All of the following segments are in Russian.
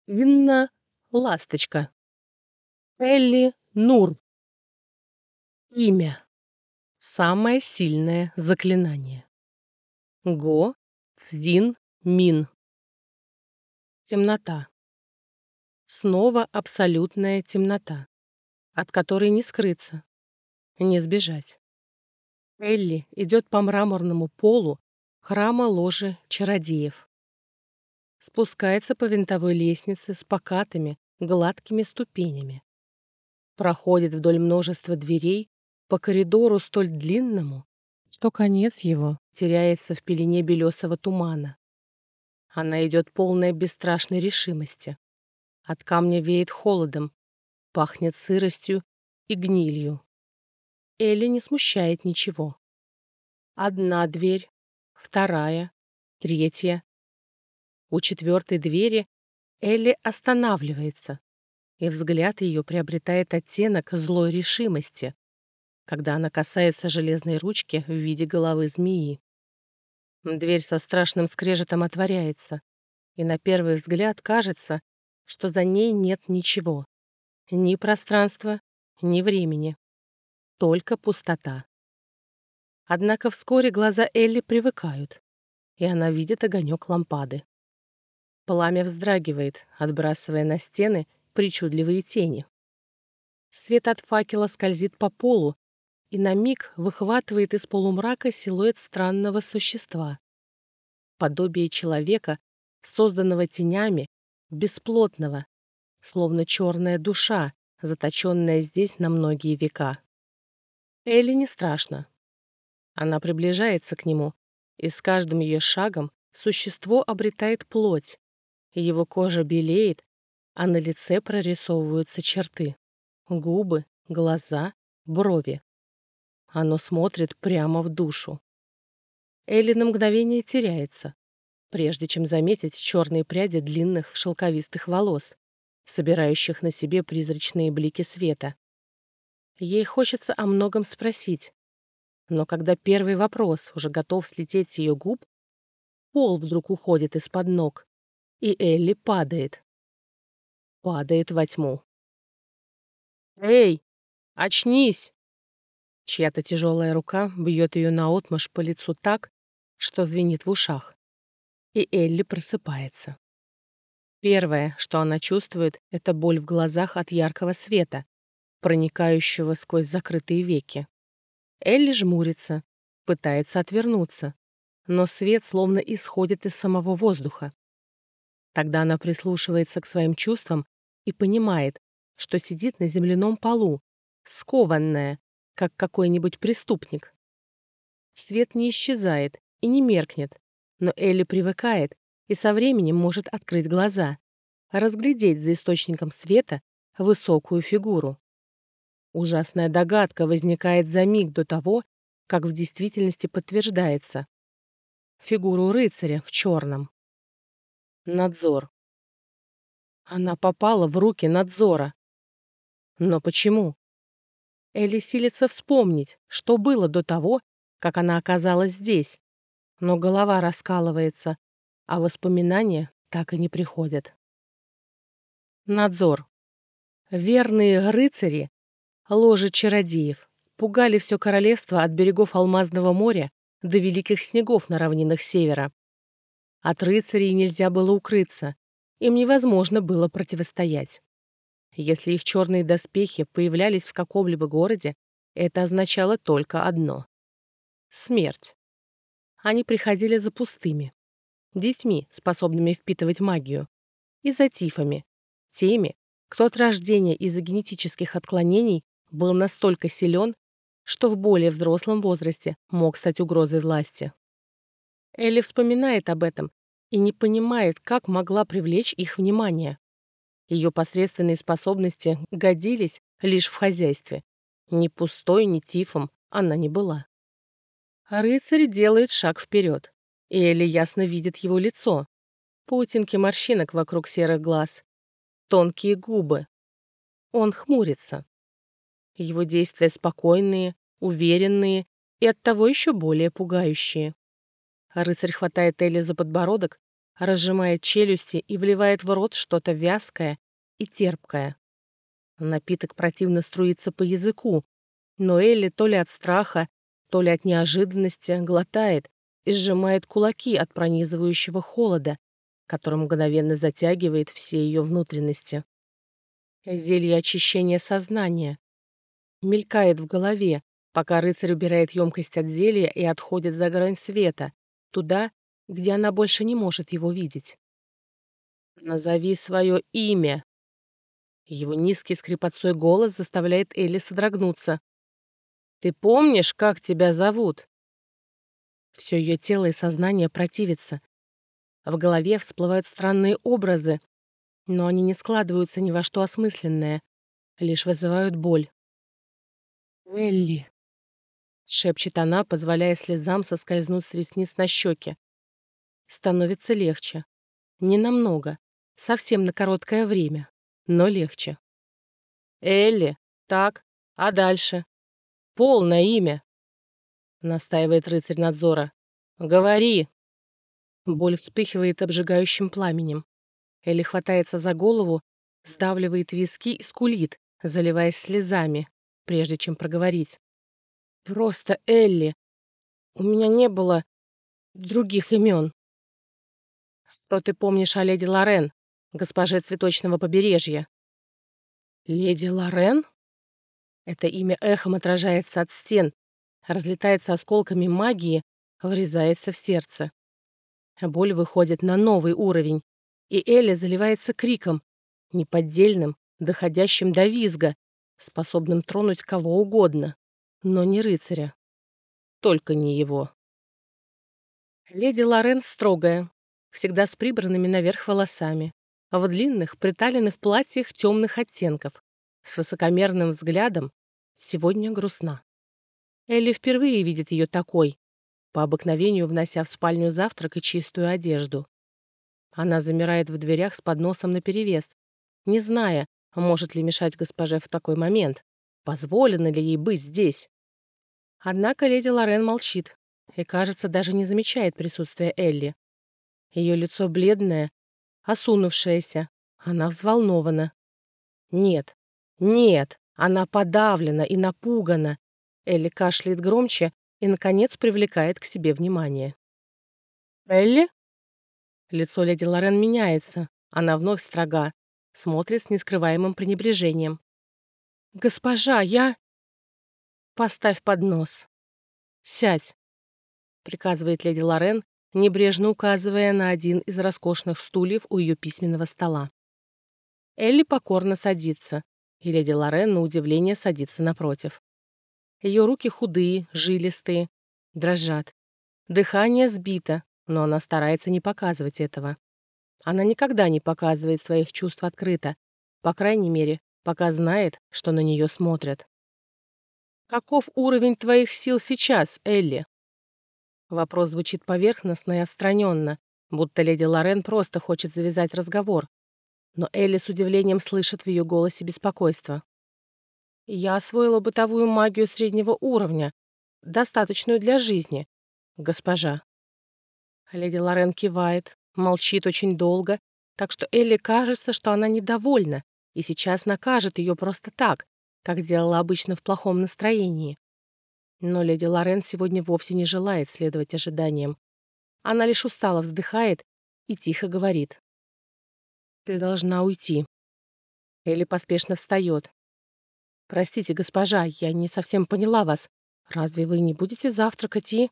Инна Ласточка. Элли Нур. Имя. Самое сильное заклинание. Го Цзин Мин. Темнота. Снова абсолютная темнота, от которой не скрыться, не сбежать. Элли идет по мраморному полу храма ложи чародеев. Спускается по винтовой лестнице с покатыми, гладкими ступенями. Проходит вдоль множества дверей по коридору столь длинному, что конец его теряется в пелене белесого тумана. Она идет полная бесстрашной решимости. От камня веет холодом, пахнет сыростью и гнилью. Элли не смущает ничего. Одна дверь, вторая, третья. У четвертой двери Элли останавливается, и взгляд ее приобретает оттенок злой решимости, когда она касается железной ручки в виде головы змеи. Дверь со страшным скрежетом отворяется, и на первый взгляд кажется, что за ней нет ничего. Ни пространства, ни времени. Только пустота. Однако вскоре глаза Элли привыкают, и она видит огонек лампады. Пламя вздрагивает, отбрасывая на стены причудливые тени. Свет от факела скользит по полу и на миг выхватывает из полумрака силуэт странного существа. Подобие человека, созданного тенями, бесплотного, словно черная душа, заточенная здесь на многие века. Элли не страшно. Она приближается к нему, и с каждым ее шагом существо обретает плоть, его кожа белеет, а на лице прорисовываются черты. Губы, глаза, брови. Оно смотрит прямо в душу. Элли на мгновение теряется, прежде чем заметить черные пряди длинных шелковистых волос, собирающих на себе призрачные блики света. Ей хочется о многом спросить, но когда первый вопрос уже готов слететь с ее губ, пол вдруг уходит из-под ног, и Элли падает. Падает во тьму. «Эй, очнись!» Чья-то тяжелая рука бьет ее наотмашь по лицу так, что звенит в ушах. И Элли просыпается. Первое, что она чувствует, это боль в глазах от яркого света, проникающего сквозь закрытые веки. Элли жмурится, пытается отвернуться, но свет словно исходит из самого воздуха. Тогда она прислушивается к своим чувствам и понимает, что сидит на земляном полу, скованная, как какой-нибудь преступник. Свет не исчезает и не меркнет, но Элли привыкает и со временем может открыть глаза, разглядеть за источником света высокую фигуру. Ужасная догадка возникает за миг до того, как в действительности подтверждается. Фигуру рыцаря в черном. Надзор. Она попала в руки надзора. Но почему? Элли силится вспомнить, что было до того, как она оказалась здесь, но голова раскалывается, а воспоминания так и не приходят. Надзор. Верные рыцари, ложи чародеев, пугали все королевство от берегов Алмазного моря до великих снегов на равнинах севера. От рыцарей нельзя было укрыться, им невозможно было противостоять. Если их черные доспехи появлялись в каком-либо городе, это означало только одно — смерть. Они приходили за пустыми, детьми, способными впитывать магию, и за тифами, теми, кто от рождения из-за генетических отклонений был настолько силен, что в более взрослом возрасте мог стать угрозой власти. Элли вспоминает об этом и не понимает, как могла привлечь их внимание. Ее посредственные способности годились лишь в хозяйстве. Ни пустой, ни тифом она не была. Рыцарь делает шаг вперед, и Элли ясно видит его лицо. Паутинки морщинок вокруг серых глаз, тонкие губы. Он хмурится. Его действия спокойные, уверенные и оттого еще более пугающие. Рыцарь хватает Элли за подбородок разжимает челюсти и вливает в рот что-то вязкое и терпкое. Напиток противно струится по языку, но Элли то ли от страха, то ли от неожиданности глотает и сжимает кулаки от пронизывающего холода, который мгновенно затягивает все ее внутренности. Зелье очищения сознания мелькает в голове, пока рыцарь убирает емкость от зелья и отходит за грань света, туда, где она больше не может его видеть. «Назови свое имя!» Его низкий скрипотцой голос заставляет Элли содрогнуться. «Ты помнишь, как тебя зовут?» Все ее тело и сознание противится. В голове всплывают странные образы, но они не складываются ни во что осмысленное, лишь вызывают боль. «Элли!» — шепчет она, позволяя слезам соскользнуть с ресниц на щеки. Становится легче. Ненамного, совсем на короткое время, но легче. «Элли, так, а дальше? Полное имя!» — настаивает рыцарь надзора. «Говори!» Боль вспыхивает обжигающим пламенем. Элли хватается за голову, сдавливает виски и скулит, заливаясь слезами, прежде чем проговорить. «Просто Элли. У меня не было других имен». «Что ты помнишь о леди Лорен, госпоже Цветочного побережья?» «Леди Лорен?» Это имя эхом отражается от стен, разлетается осколками магии, врезается в сердце. Боль выходит на новый уровень, и Элли заливается криком, неподдельным, доходящим до визга, способным тронуть кого угодно, но не рыцаря. Только не его. Леди Лорен строгая, всегда с прибранными наверх волосами, в длинных приталенных платьях темных оттенков, с высокомерным взглядом, сегодня грустна. Элли впервые видит ее такой, по обыкновению внося в спальню завтрак и чистую одежду. Она замирает в дверях с подносом наперевес, не зная, может ли мешать госпоже в такой момент, позволено ли ей быть здесь. Однако леди Лорен молчит и, кажется, даже не замечает присутствия Элли. Ее лицо бледное, осунувшееся, она взволнована. Нет, нет, она подавлена и напугана. Элли кашляет громче и, наконец, привлекает к себе внимание. «Элли?» Лицо леди Лорен меняется. Она вновь строга, смотрит с нескрываемым пренебрежением. «Госпожа, я...» «Поставь поднос. Сядь», — приказывает леди Лорен, небрежно указывая на один из роскошных стульев у ее письменного стола. Элли покорно садится, и леди Лорен, на удивление, садится напротив. Ее руки худые, жилистые, дрожат. Дыхание сбито, но она старается не показывать этого. Она никогда не показывает своих чувств открыто, по крайней мере, пока знает, что на нее смотрят. «Каков уровень твоих сил сейчас, Элли?» Вопрос звучит поверхностно и отстраненно, будто леди Лорен просто хочет завязать разговор. Но Элли с удивлением слышит в ее голосе беспокойство. «Я освоила бытовую магию среднего уровня, достаточную для жизни, госпожа». Леди Лорен кивает, молчит очень долго, так что Элли кажется, что она недовольна и сейчас накажет ее просто так, как делала обычно в плохом настроении. Но леди Лорен сегодня вовсе не желает следовать ожиданиям. Она лишь устало вздыхает и тихо говорит. «Ты должна уйти». Элли поспешно встает. «Простите, госпожа, я не совсем поняла вас. Разве вы не будете завтракать и...»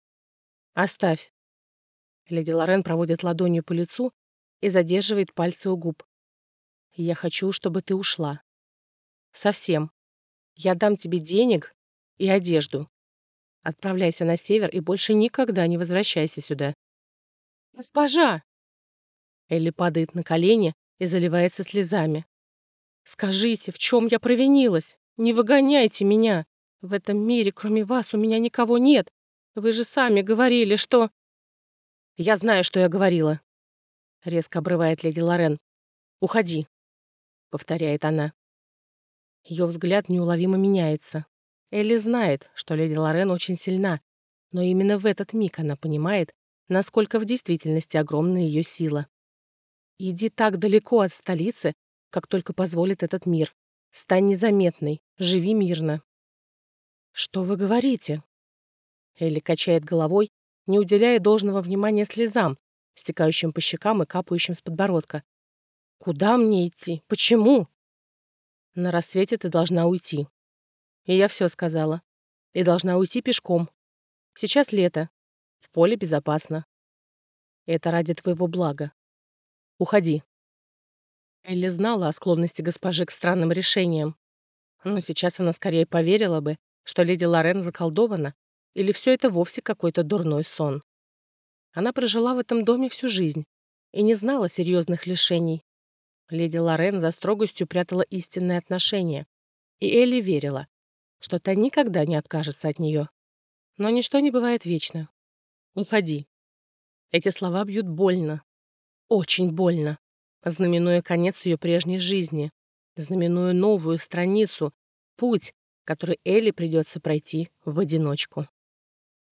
«Оставь». Леди Лорен проводит ладонью по лицу и задерживает пальцы у губ. «Я хочу, чтобы ты ушла. Совсем. Я дам тебе денег и одежду. Отправляйся на север и больше никогда не возвращайся сюда». «Госпожа!» Элли падает на колени и заливается слезами. «Скажите, в чем я провинилась? Не выгоняйте меня. В этом мире, кроме вас, у меня никого нет. Вы же сами говорили, что...» «Я знаю, что я говорила», — резко обрывает леди Лорен. «Уходи», — повторяет она. Ее взгляд неуловимо меняется. Элли знает, что леди Лорен очень сильна, но именно в этот миг она понимает, насколько в действительности огромна ее сила. Иди так далеко от столицы, как только позволит этот мир. Стань незаметной, живи мирно. Что вы говорите? Элли качает головой, не уделяя должного внимания слезам, стекающим по щекам и капающим с подбородка. Куда мне идти? Почему? На рассвете ты должна уйти. И я все сказала. И должна уйти пешком. Сейчас лето. В поле безопасно. Это ради твоего блага. Уходи. Элли знала о склонности госпожи к странным решениям. Но сейчас она скорее поверила бы, что леди Лорен заколдована, или все это вовсе какой-то дурной сон. Она прожила в этом доме всю жизнь и не знала серьезных лишений. Леди Лорен за строгостью прятала истинные отношения, и Элли верила, что та никогда не откажется от нее. Но ничто не бывает вечно. «Уходи». Эти слова бьют больно, очень больно, знаменуя конец ее прежней жизни, знаменуя новую страницу, путь, который Элли придется пройти в одиночку.